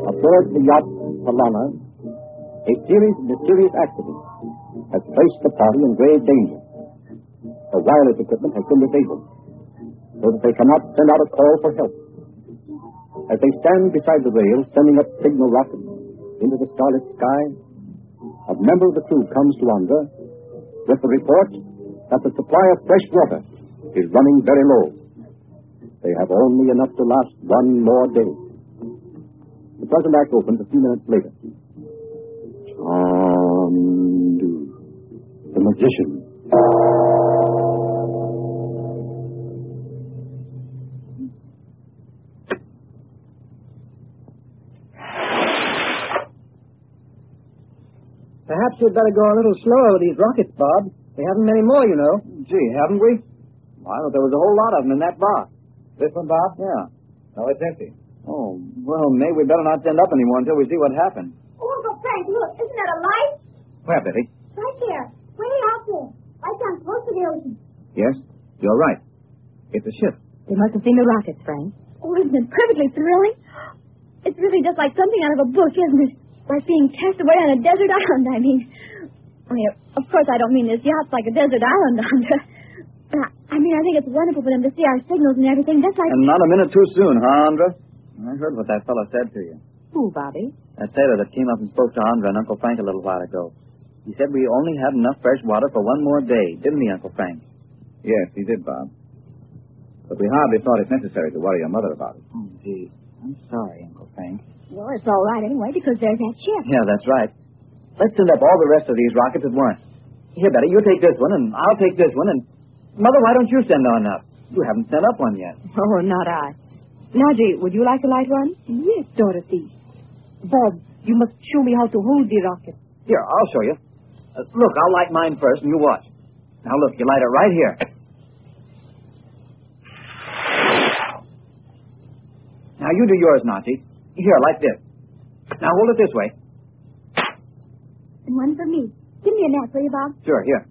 Aboard the yacht Polana, a series of mysterious accidents has placed the party in grave danger. The wireless equipment has been disabled, so that they cannot send out a call for help. As they stand beside the rail, sending up signal rockets into the starlit sky, a member of the crew comes to Andra with the report that the supply of fresh water is running very low. They have only enough to last one more day. The present act opens a few minutes later. Chandu, the magician. Perhaps you'd better go a little slower with these rockets, Bob. We haven't many more, you know. Gee, haven't we? Well, I thought there was a whole lot of them in that box. This one, Bob? Yeah. No, it's empty. Oh, well, maybe we better not send up anymore until we see what happened. Oh, Uncle Frank, look, isn't that a light? Where, Betty? Right there, way out there, right down close to the ocean. Yes, you're right. It's a ship. They must have seen the rockets, Frank. Oh, isn't it perfectly thrilling? It's really just like something out of a book, isn't it? Like being cast away on a desert island, I mean. Of course, I don't mean this yacht's like a desert island, Andra. I think it's wonderful for them to see our signals and everything. That's like... And not a minute too soon, huh, Andra? I heard what that fellow said to you. Who, Bobby? That sailor that came up and spoke to Andra and Uncle Frank a little while ago. He said we only had enough fresh water for one more day, didn't he, Uncle Frank? Yes, he did, Bob. But we hardly thought it necessary to worry your mother about it. Oh, gee. I'm sorry, Uncle Frank. Well, it's all right anyway, because there's that ship. Yeah, that's right. Let's send up all the rest of these rockets at once. Here, Betty, you take this one, and I'll take this one, and... Mother, why don't you send on up? You haven't sent up one yet. Oh, not I. Naji, would you like to light one? Yes, Dorothy. Bob, you must show me how to hold the rocket. Here, I'll show you. Look, I'll light mine first, and you watch. Now, look, you light it right here. Now, you do yours, Naji. Here, like this. Now, hold it this way. And one for me. Give me a nap, will you, Bob? Sure, here.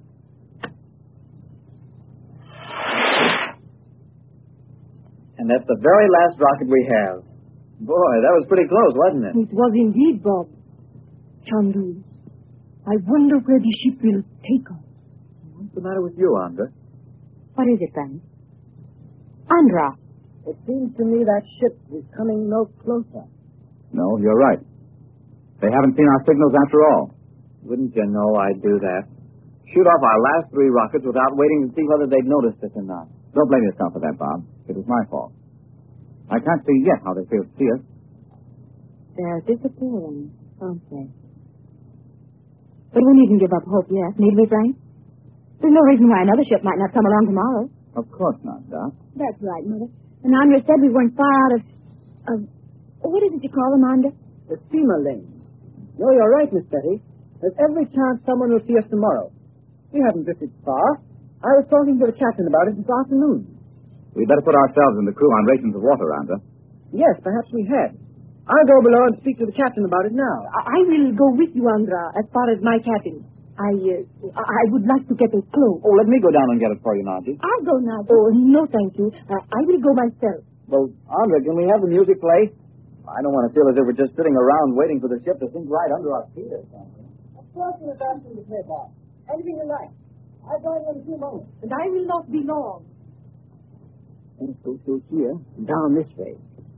And that's the very last rocket we have. Boy, that was pretty close, wasn't it? It was indeed, Bob. Chandu, I wonder where the ship will take us. What's the matter with you, Andra? What is it, Frank? Andra. It seems to me that ship is coming no closer. No, you're right. They haven't seen our signals after all. Wouldn't you know I'd do that? Shoot off our last 3 rockets without waiting to see whether they'd noticed us or not. Don't blame yourself for that, Bob. It was my fault. I can't see yet how they feel to see us. They're disappearing, aren't they? But we needn't give up hope yet, need we, Frank? There's no reason why another ship might not come along tomorrow. Of course not, Doc. That's right, Mother. And Andra said we weren't far out of... What is it you call them, Andra? The steamer lanes. No, you're right, Miss Betty. There's every chance someone will see us tomorrow. We haven't drifted far. I was talking to the captain about it this afternoon. We'd better put ourselves and the crew on rations of water, Andra. Yes, perhaps we had. I'll go below and speak to the captain about it now. I will go with you, Andra, as far as my cabin. I would like to get a cloak. Oh, let me go down and get it for you, Naji. I'll go now. Oh, no, thank you. I will go myself. Well, Andra, can we have the music play? I don't want to feel as if we're just sitting around waiting for the ship to sink right under our feet or something. Of course, you're dancing to play, Bob. Anything you like. I'll join you in a few moments. And I will not be long. Let's go through here, down this way.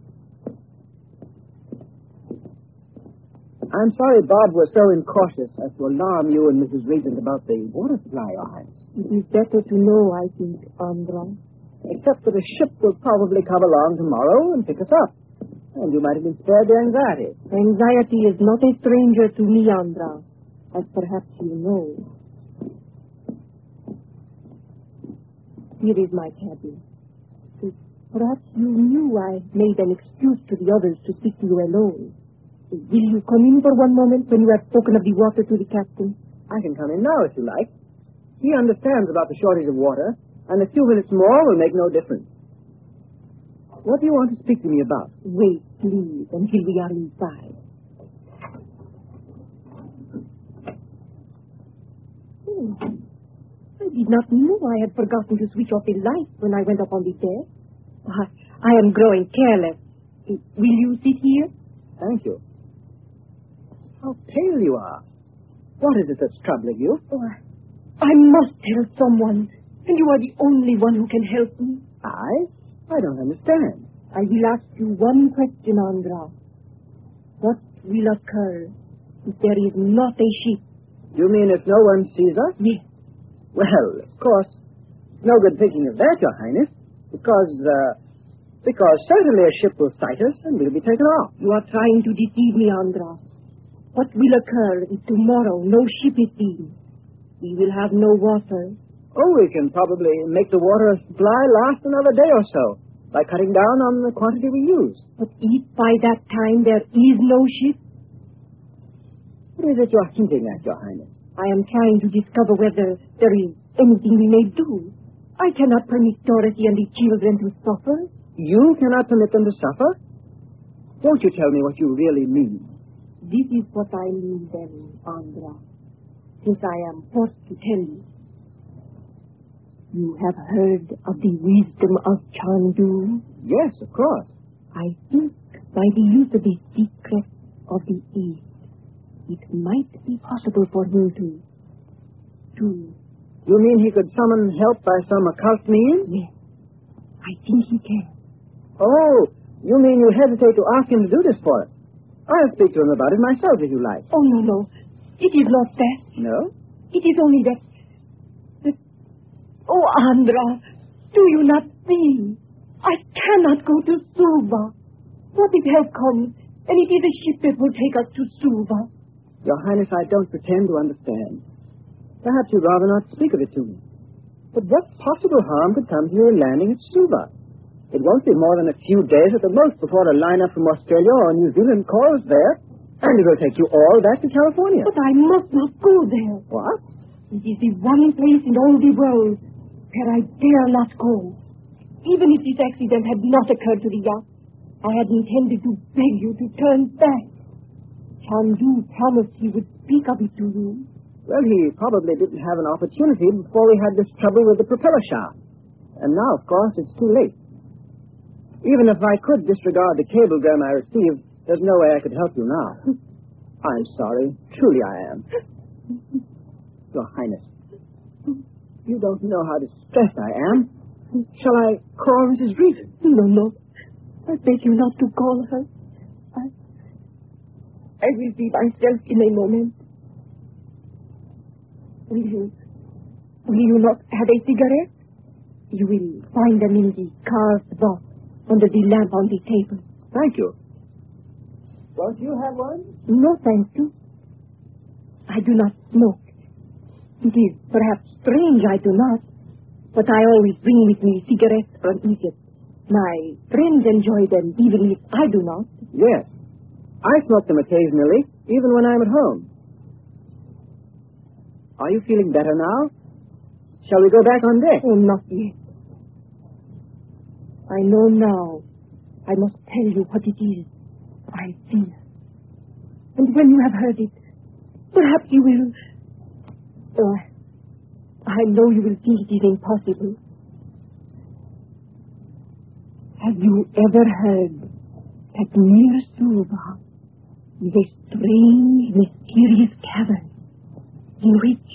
I'm sorry Bob was so incautious as to alarm you and Mrs. Regent about the water supply lines. It is better to know, I think, Andra. Except that a ship will probably come along tomorrow and pick us up. And you might have been spared the anxiety. Anxiety is not a stranger to me, Andra, as perhaps you know. Here is my cabin. Perhaps you knew I made an excuse to the others to speak to you alone. Will you come in for one moment when you have spoken of the water to the captain? I can come in now if you like. He understands about the shortage of water, and a few minutes more will make no difference. What do you want to speak to me about? Wait, please, until we are inside. I did not know I had forgotten to switch off the light when I went up on the deck. I am growing careless. Will you sit here? Thank you. How pale you are. What is it that's troubling you? Oh, I must tell someone, and you are the only one who can help me. I don't understand. I will ask you one question, Andra. What will occur if there is not a ship? You mean if no one sees us? Yes. Well, of course, no good thinking of that, Your Highness, because certainly a ship will sight us and we'll be taken off. You are trying to deceive me, Andra. What will occur if tomorrow no ship is seen? We will have no water. Oh, we can probably make the water supply last another day or so by cutting down on the quantity we use. But if by that time there is no ship? What is it you're hinting at, Your Highness? I am trying to discover whether there is anything we may do. I cannot permit Dorothy and the children to suffer. You cannot permit them to suffer? Won't you tell me what you really mean? This is what I mean then, Andra, since I am forced to tell you. You have heard of the wisdom of Chandu? Yes, of course. I think by the use of the secret of the East, it might be possible for him to... You mean he could summon help by some occult means? Yes, I think he can. Oh, you mean you hesitate to ask him to do this for us? I'll speak to him about it myself, if you like. Oh, no. It is not that. No? It is only that... Oh, Andra, do you not see? I cannot go to Suva. What if help comes, and it is a ship that will take us to Suva? Your Highness, I don't pretend to understand. Perhaps you'd rather not speak of it to me. But what possible harm could come to your landing at Suva? It won't be more than a few days at the most before a liner from Australia or New Zealand calls there, and it will take you all back to California. But I must not go there. What? It is the one place in all the world where I dare not go. Even if this accident had not occurred to the yacht, I had intended to beg you to turn back. Chandu promised he would speak of it to you. Well, he probably didn't have an opportunity before we had this trouble with the propeller shaft. And now, of course, it's too late. Even if I could disregard the cablegram I received, there's no way I could help you now. I'm sorry. Truly I am. Your Highness, you don't know how distressed I am. Shall I call Mrs. Reed? No. I beg you not to call her. I will be myself in a moment. Will you not have a cigarette? You will find them in the carved box under the lamp on the table. Thank you. Don't you have one? No, thank you. I do not smoke. It is perhaps strange I do not, but I always bring with me cigarettes from Egypt. My friends enjoy them even if I do not. Yes. I smoke them occasionally, even when I'm at home. Are you feeling better now? Shall we go back on deck? Oh, not yet. I know now. I must tell you what it is I feel. And when you have heard it, perhaps you will... Oh, I know you will think it is impossible. Have you ever heard that near Suva is a strange, mysterious cavern in which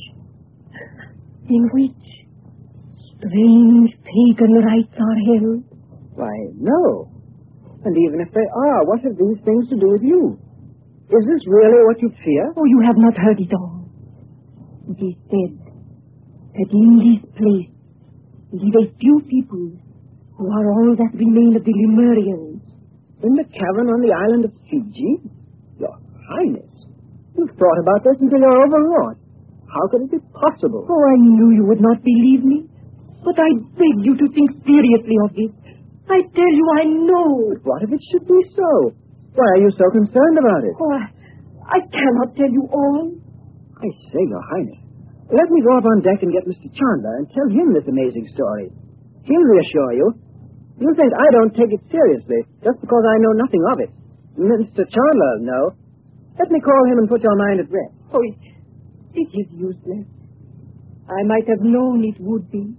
strange pagan rites are held? Why, no. And even if they are, what have these things to do with you? Is this really what you fear? Oh, you have not heard it all. It is said that in this place live a few people who are all that remain of the Lemurians. In the cavern on the island of Fiji? Your Highness, you've thought about this until you're overwrought. How could it be possible? Oh, I knew you would not believe me. But I beg you to think seriously of this. I tell you, I know. But what if it should be so? Why are you so concerned about it? Oh, I cannot tell you all. I say, Your Highness, let me go up on deck and get Mr. Chandler and tell him this amazing story. He'll reassure you. You think I don't take it seriously just because I know nothing of it. Mr. Chandler, no. Let me call him and put your mind at rest. Oh, it is useless. I might have known it would be.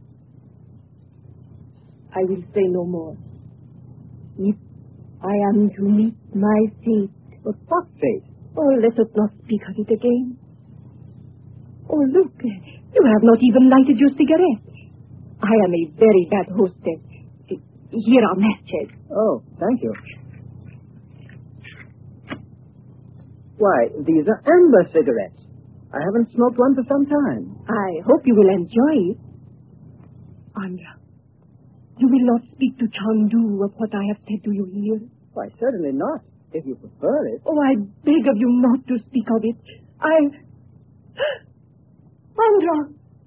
I will say no more. If I am to meet my fate But what fate? Oh, let us not speak of it again. Oh, look, you have not even lighted your cigarette. I am a very bad hostess. Here are matches. Oh, thank you. Why, these are amber cigarettes. I haven't smoked one for some time. I hope you will enjoy it. Andra, you will not speak to Chandu of what I have said to you here? Why, certainly not, if you prefer it. Oh, I beg of you not to speak of it. Andra!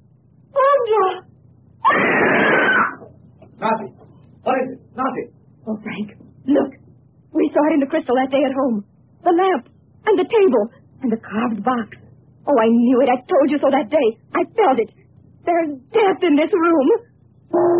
Nazi! What is it? Nazi! Oh, Frank, look. We saw it in the crystal that day at home. The lamp, and the table, and the carved box. Oh, I knew it. I told you so that day. I felt it. There's death in this room.